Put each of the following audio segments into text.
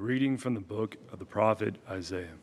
Reading from the book of the prophet Isaiah.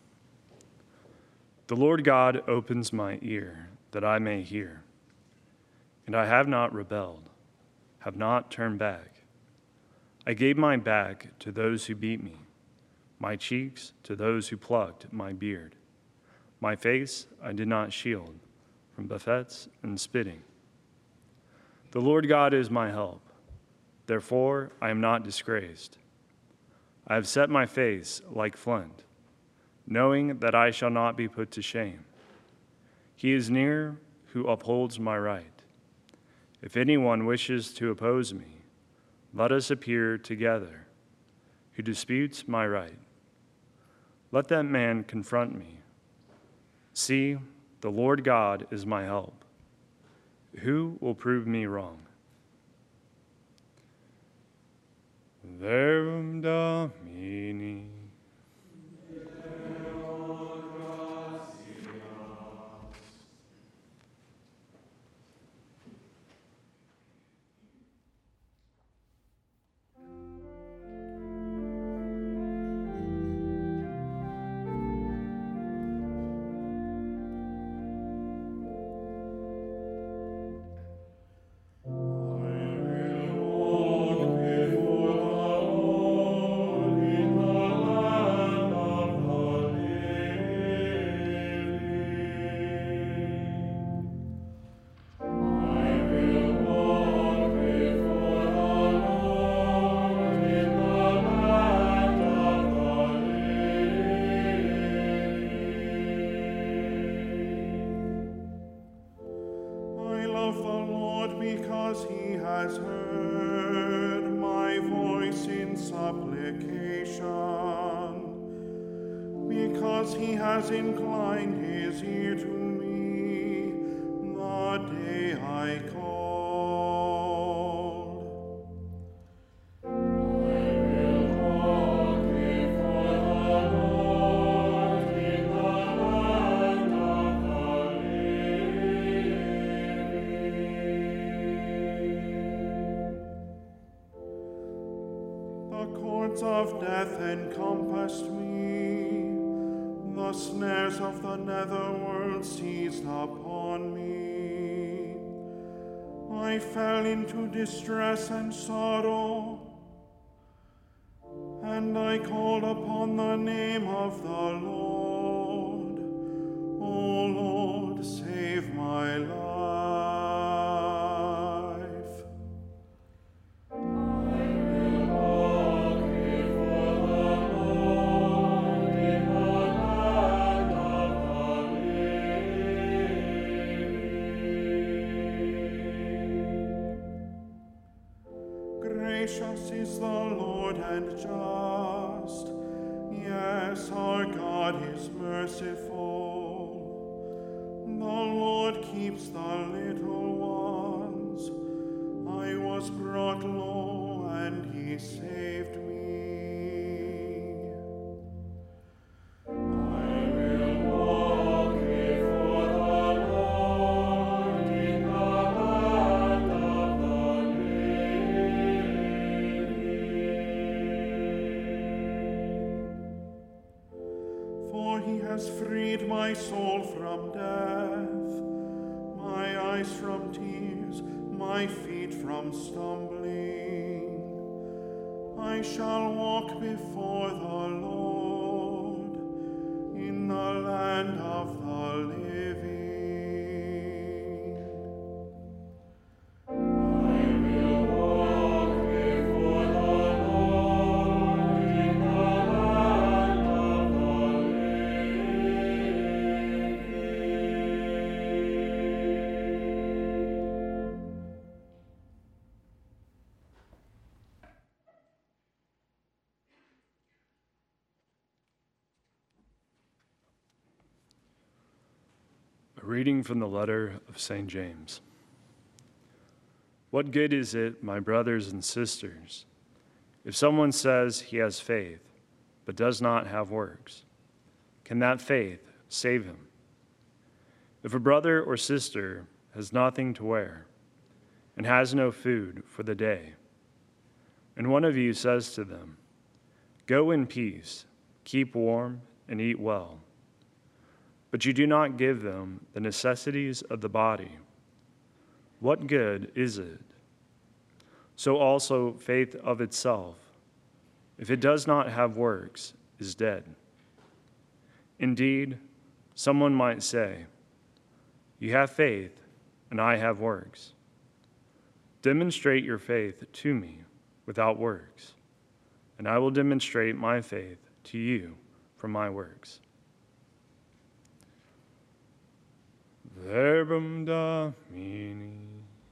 The Lord God opens my ear that I may hear, and I have not rebelled, have not turned back. I gave my back to those who beat me, my cheeks to those who plucked my beard. My face I did not shield from buffets and spitting. The Lord God is my help, therefore I am not disgraced. I have set my face like flint, knowing that I shall not be put to shame. He is near who upholds my right. If anyone wishes to oppose me, let us appear together. Who disputes my right? Let that man confront me. See, the Lord God is my help. Who will prove me wrong? Verbum Domini. Because he has inclined his ear to me the day I called. I will walk before the Lord in the land of the living. The cords of death encompassed me. The snares of the netherworld seized upon me. I fell into distress and sorrow, and I called upon the name of the Lord. O Lord, save my life. Gracious is the Lord and just. Yes, our God is merciful. The Lord keeps the little ones. I was brought low, and he saved me. Freed my soul from death, my eyes from tears, my feet from stumbling. I shall walk before the Lord in the land of the living. A reading from the letter of St. James. What good is it, my brothers and sisters, if someone says he has faith, but does not have works? Can that faith save him? If a brother or sister has nothing to wear and has no food for the day, and one of you says to them, Go in peace, keep warm, and eat well. But you do not give them the necessities of the body. What good is it? So also faith of itself, if it does not have works, is dead. Indeed, someone might say, you have faith, and I have works. Demonstrate your faith to me without works, and I will demonstrate my faith to you from my works. Verbum Domini.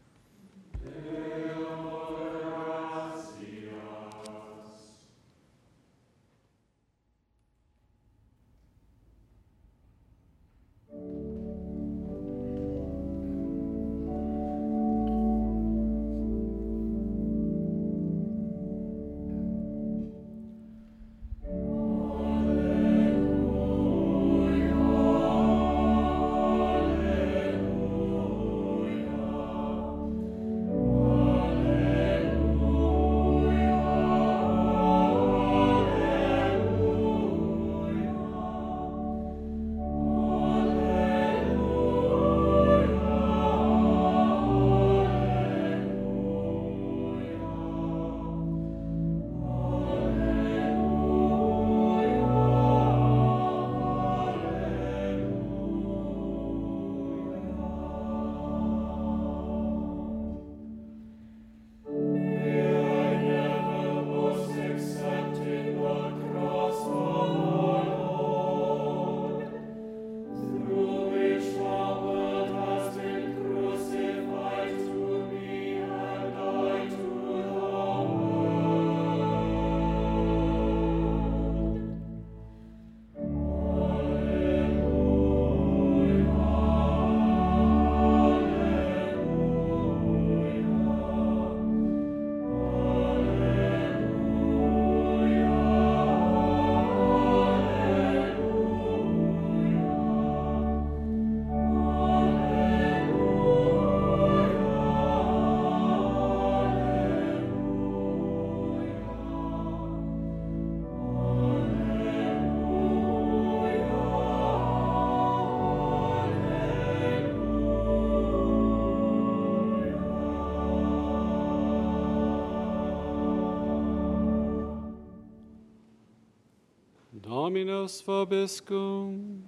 Dominus vobiscum.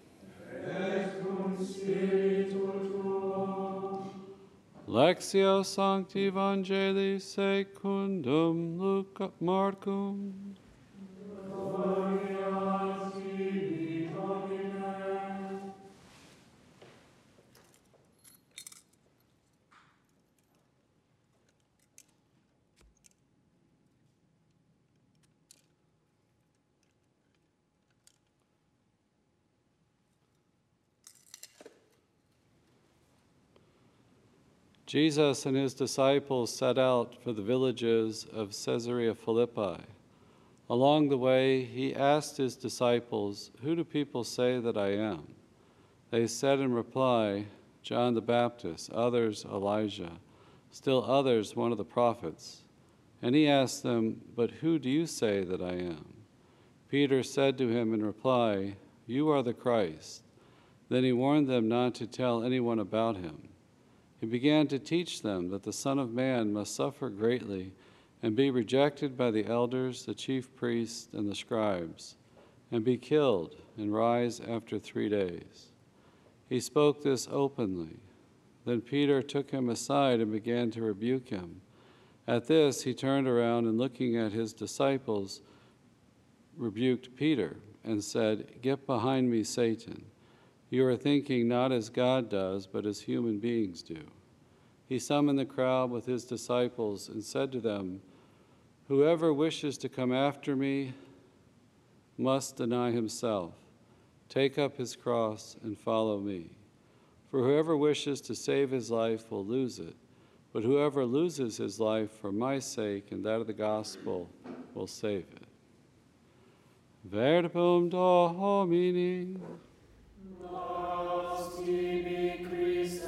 Et cum spiritu tuo. Lectio Sancti Evangelii secundum Marcum. Gloria tibi, Domine. Jesus and his disciples set out for the villages of Caesarea Philippi. Along the way, he asked his disciples, "Who do people say that I am?" They said in reply, "John the Baptist, others Elijah, still others one of the prophets." And he asked them, "But who do you say that I am?" Peter said to him in reply, "You are the Christ." Then he warned them not to tell anyone about him. He began to teach them that the Son of Man must suffer greatly and be rejected by the elders, the chief priests, and the scribes, and be killed and rise after 3 days. He spoke this openly. Then Peter took him aside and began to rebuke him. At this, he turned around and looking at his disciples, rebuked Peter and said, "Get behind me, Satan. You are thinking not as God does, but as human beings do." He summoned the crowd with his disciples and said to them, "Whoever wishes to come after me must deny himself, take up his cross, and follow me. For whoever wishes to save his life will lose it, but whoever loses his life for my sake and that of the gospel will save it." Verbum Domini. Laus tibi, Christe.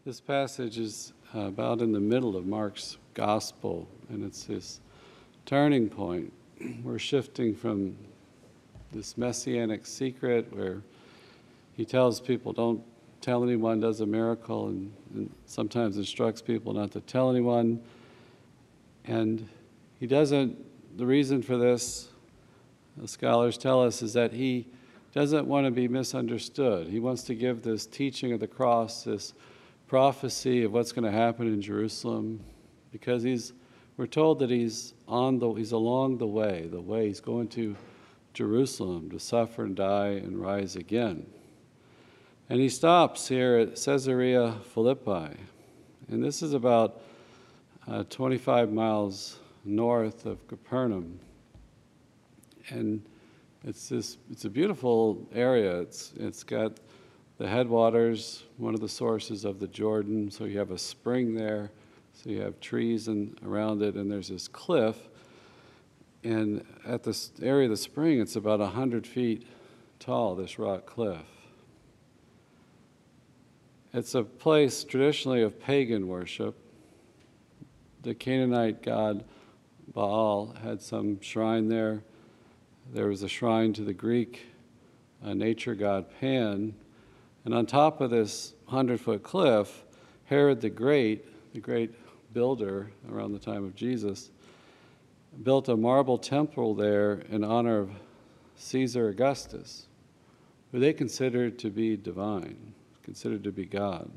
This passage is about in the middle of Mark's gospel, and it's this turning point. We're shifting from this messianic secret where he tells people, don't tell anyone, does a miracle, and sometimes instructs people not to tell anyone. And he doesn't, the reason for this, the scholars tell us, is that he doesn't want to be misunderstood. He wants to give this teaching of the cross, this prophecy of what's going to happen in Jerusalem, because we're told that he's along the way he's going to Jerusalem to suffer and die and rise again. And he stops here at Caesarea Philippi, and this is about 25 miles north of Capernaum. And it's a beautiful area. It's got the headwaters, one of the sources of the Jordan, so you have a spring there, so you have trees around it, and there's this cliff. And at this area of the spring, it's about 100 feet tall, this rock cliff. It's a place traditionally of pagan worship. The Canaanite god Baal had some shrine there. There was a shrine to the Greek nature god Pan. And on top of this 100-foot cliff, Herod the great builder around the time of Jesus, built a marble temple there in honor of Caesar Augustus, who they considered to be divine, considered to be God.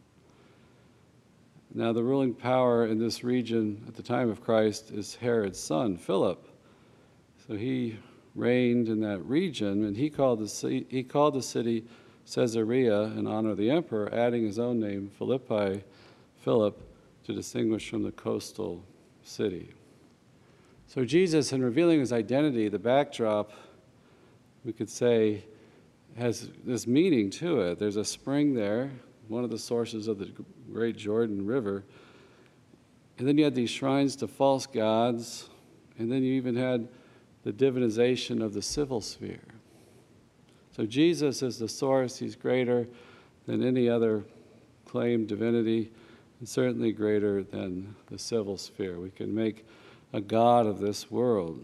Now, the ruling power in this region at the time of Christ is Herod's son, Philip. So he reigned in that region, and he called the city Caesarea in honor of the emperor, adding his own name, Philip, to distinguish from the coastal city. So Jesus, in revealing his identity, the backdrop, we could say, has this meaning to it. There's a spring there, one of the sources of the great Jordan River. And then you had these shrines to false gods, and then you even had the divinization of the civil sphere. So Jesus is the source. He's greater than any other claimed divinity, and certainly greater than the civil sphere. We can make a god of this world.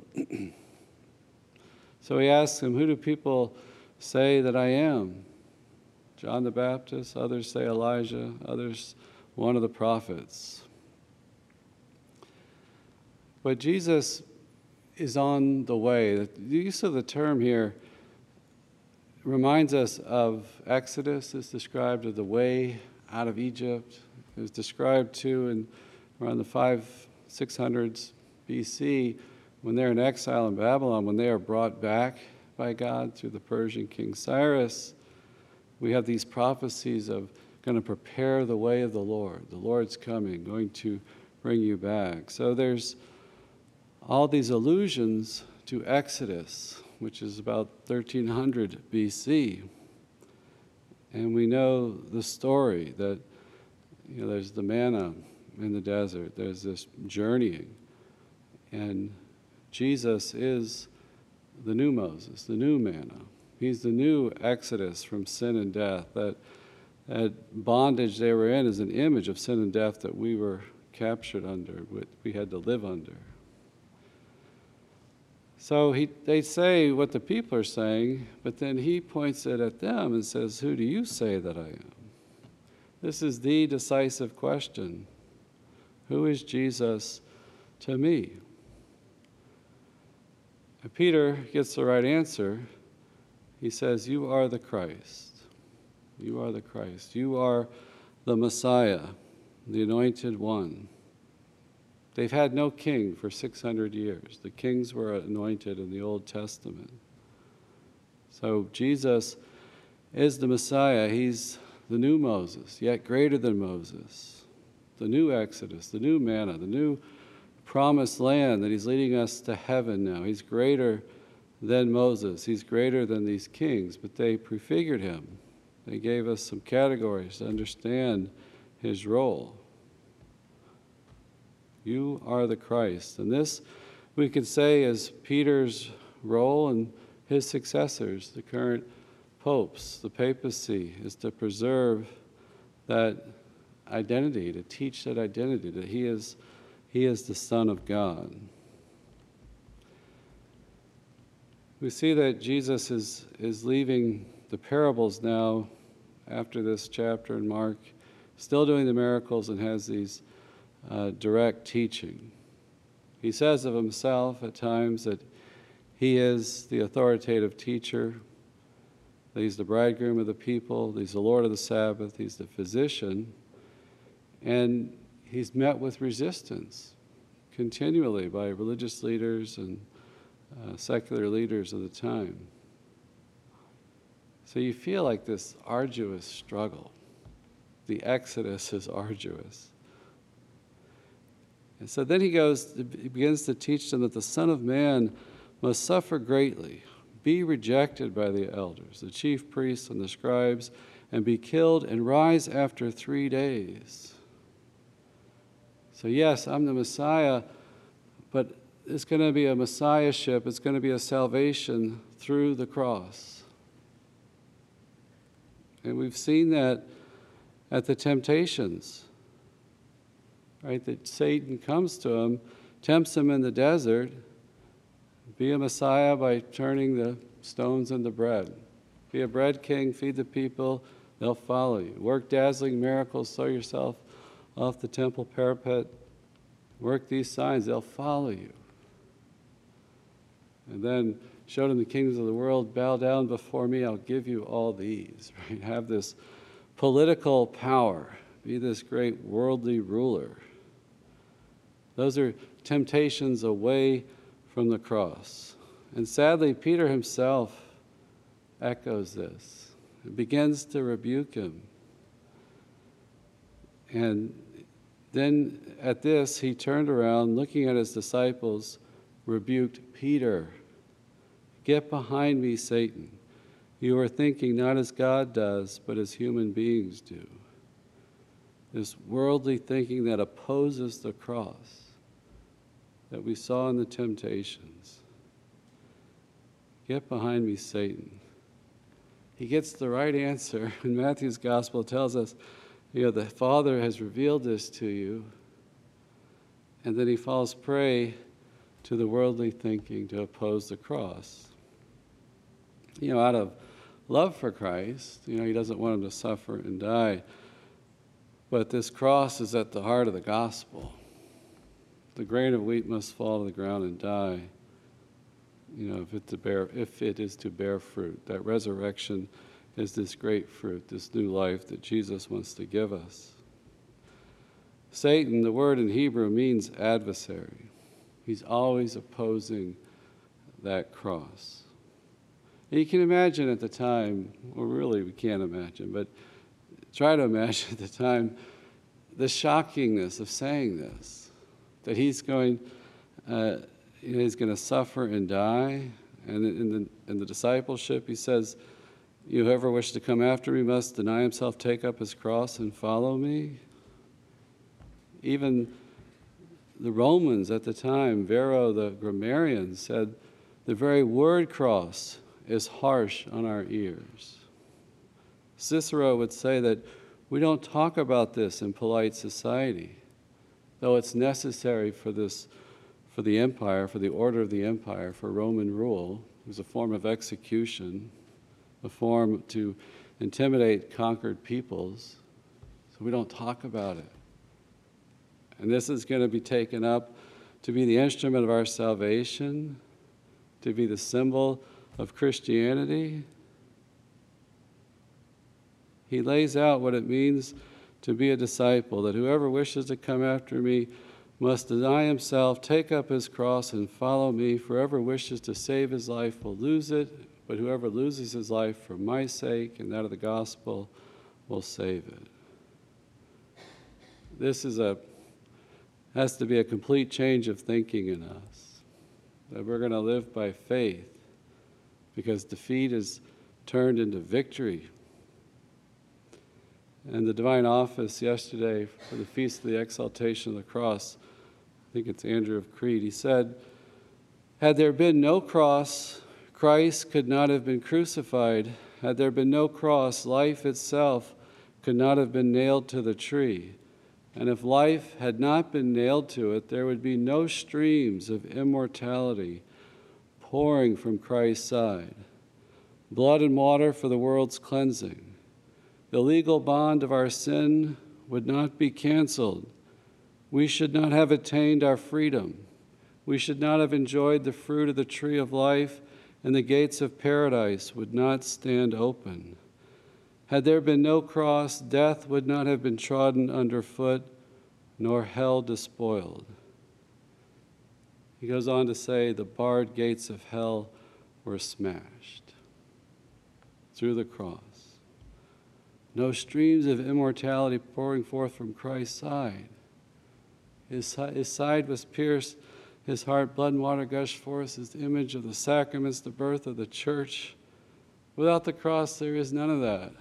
So he asks him, who do people say that I am? John the Baptist, others say Elijah, others one of the prophets. But Jesus is on the way. The use of the term here reminds us of Exodus. It's described as the way out of Egypt. It was described too in around the 600s BC when they're in exile in Babylon, when they are brought back by God through the Persian king Cyrus. We have these prophecies of going to prepare the way of the Lord. The Lord's coming, going to bring you back. So there's all these allusions to Exodus, which is about 1300 BC. And we know the story that there's the manna in the desert. There's this journeying. And Jesus is the new Moses, the new manna. He's the new Exodus from sin and death. That bondage they were in is an image of sin and death that we were captured under, we had to live under. So they say what the people are saying, but then he points it at them and says, who do you say that I am? This is the decisive question. Who is Jesus to me? And Peter gets the right answer. He says, you are the Christ. You are the Christ. You are the Messiah, the Anointed One. They've had no king for 600 years. The kings were anointed in the Old Testament. So Jesus is the Messiah. He's the new Moses, yet greater than Moses. The new Exodus, the new manna, the new promised land that he's leading us to heaven now. He's greater than Moses. He's greater than these kings, but they prefigured him. They gave us some categories to understand his role. You are the Christ. And this, we could say, is Peter's role and his successors, the current popes, the papacy, is to preserve that identity, to teach that identity, that he is the Son of God. We see that Jesus is leaving the parables now after this chapter in Mark, still doing the miracles, and has these direct teaching. He says of himself at times that he is the authoritative teacher, that he's the bridegroom of the people, that he's the Lord of the Sabbath, he's the physician, and he's met with resistance continually by religious leaders and secular leaders of the time. So you feel like this arduous struggle. The exodus is arduous. And so then he begins to teach them that the Son of Man must suffer greatly, be rejected by the elders, the chief priests and the scribes, and be killed and rise after 3 days. So yes, I'm the Messiah, but it's going to be a messiahship, it's going to be a salvation through the cross. And we've seen that at the temptations, right? That Satan comes to him, tempts him in the desert. Be a Messiah by turning the stones into bread. Be a bread king, feed the people, they'll follow you. Work dazzling miracles, throw yourself off the temple parapet. Work these signs, they'll follow you. And then showed him the kingdoms of the world, bow down before me, I'll give you all these. Right? Have this political power, be this great worldly ruler. Those are temptations away from the cross. And sadly, Peter himself echoes this. He begins to rebuke him. And then at this, he turned around, looking at his disciples, rebuked Peter. Get behind me, Satan. You are thinking not as God does, but as human beings do. This worldly thinking that opposes the cross that we saw in the temptations. Get behind me, Satan. He gets the right answer. And Matthew's gospel tells us, the Father has revealed this to you. And then he falls prey to the worldly thinking to oppose the cross. Out of love for Christ, he doesn't want him to suffer and die. But this cross is at the heart of the gospel. The grain of wheat must fall to the ground and die, if it is to bear fruit. That resurrection is this great fruit, this new life that Jesus wants to give us. Satan, the word in Hebrew, means adversary. He's always opposing that cross. And you can imagine at the time, well, really we can't imagine, but try to imagine at the time the shockingness of saying this, that he's going to suffer and die. And in the discipleship, he says, whoever wishes to come after me must deny himself, take up his cross, and follow me. Even the Romans at the time, Varro the grammarian, said the very word cross is harsh on our ears. Cicero would say that we don't talk about this in polite society, though it's necessary for the empire, for the order of the empire, for Roman rule. It was a form of execution, a form to intimidate conquered peoples. So we don't talk about it. And this is going to be taken up to be the instrument of our salvation, to be the symbol of Christianity. He lays out what it means to be a disciple, that whoever wishes to come after me must deny himself, take up his cross, and follow me. For whoever wishes to save his life will lose it, but whoever loses his life for my sake and that of the gospel will save it. This has to be a complete change of thinking in us, that we're going to live by faith, because defeat is turned into victory. And the divine office yesterday for the Feast of the Exaltation of the Cross, I think it's Andrew of Crete, he said, had there been no cross, Christ could not have been crucified. Had there been no cross, life itself could not have been nailed to the tree. And if life had not been nailed to it, there would be no streams of immortality pouring from Christ's side. Blood and water for the world's cleansing. The legal bond of our sin would not be canceled. We should not have attained our freedom. We should not have enjoyed the fruit of the tree of life, and the gates of paradise would not stand open. Had there been no cross, death would not have been trodden underfoot, nor hell despoiled. He goes on to say, the barred gates of hell were smashed through the cross. No streams of immortality pouring forth from Christ's side. His side was pierced, his heart, blood and water gushed forth as the image of the sacraments, the birth of the church. Without the cross, there is none of that.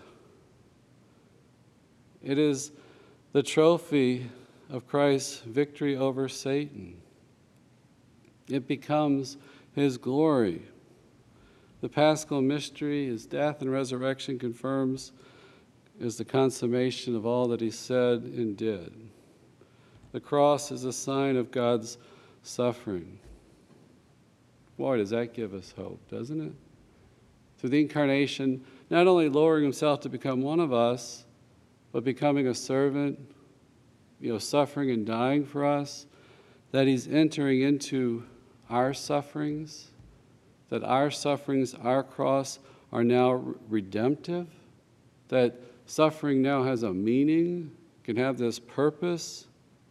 It is the trophy of Christ's victory over Satan. It becomes his glory. The Paschal mystery, his death and resurrection, confirms is the consummation of all that he said and did. The cross is a sign of God's suffering. Boy, does that give us hope, doesn't it? Through the incarnation, not only lowering himself to become one of us, but becoming a servant, suffering and dying for us, that he's entering into our sufferings, that our sufferings, our cross, are now redemptive, that suffering now has a meaning, can have this purpose.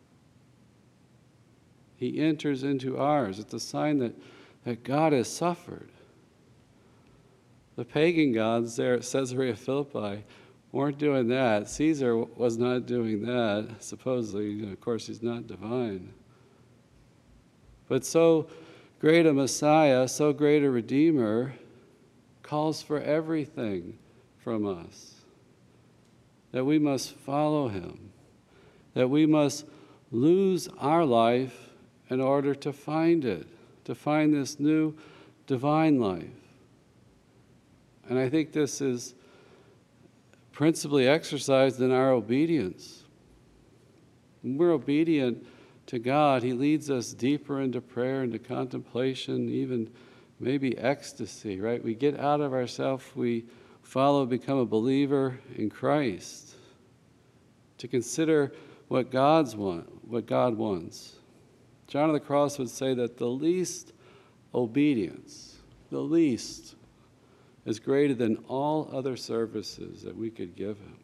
He enters into ours. It's a sign that God has suffered. The pagan gods there at Caesarea Philippi weren't doing that. Caesar was not doing that, supposedly. Of course, he's not divine. But so great a Messiah, so great a Redeemer, calls for everything from us. That we must follow him. That we must lose our life in order to find it, to find this new divine life. And I think this is principally exercised in our obedience. When we're obedient to God, he leads us deeper into prayer, into contemplation, even maybe ecstasy, right? We get out of ourselves, we follow, become a believer in Christ, to consider what God wants. John of the Cross would say that the least obedience, the least, is greater than all other services that we could give him.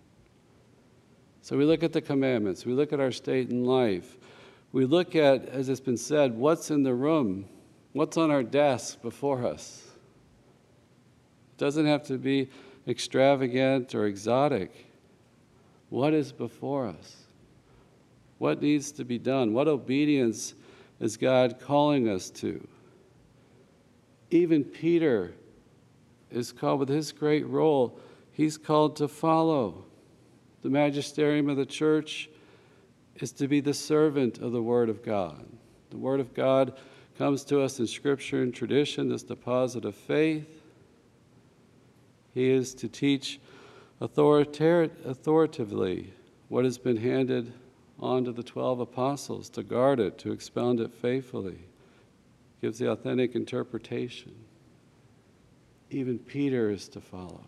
So we look at the commandments, we look at our state in life, we look at, as it's been said, what's in the room, what's on our desk before us. It doesn't have to be extravagant or exotic. What is before us? What needs to be done? What obedience is God calling us to? Even Peter is called, with his great role, he's called to follow. The magisterium of the church is to be the servant of the Word of God. The Word of God comes to us in Scripture and tradition, this deposit of faith. He is to teach authoritatively what has been handed on to the 12 apostles, to guard it, to expound it faithfully. Gives the authentic interpretation. Even Peter is to follow.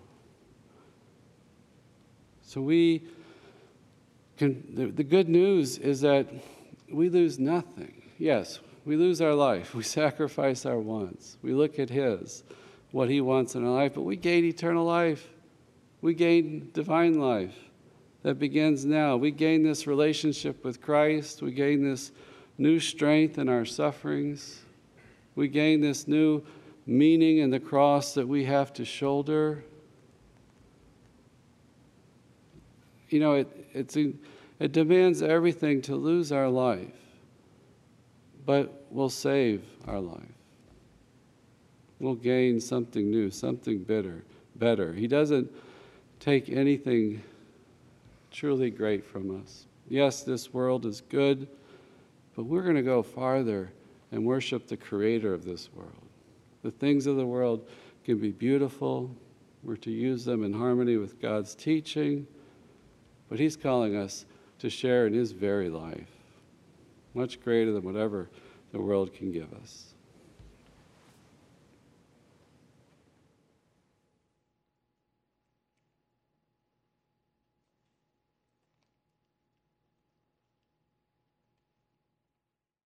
So the good news is that we lose nothing. Yes, we lose our life. We sacrifice our wants. We look at what he wants in our life, but we gain eternal life. We gain divine life that begins now. We gain this relationship with Christ. We gain this new strength in our sufferings. We gain this new meaning in the cross that we have to shoulder. It demands everything to lose our life, but we'll save our life. We'll gain something new, something better. He doesn't take anything truly great from us. Yes, this world is good, but we're going to go farther and worship the Creator of this world. The things of the world can be beautiful. We're to use them in harmony with God's teaching, but he's calling us to share in his very life, much greater than whatever the world can give us.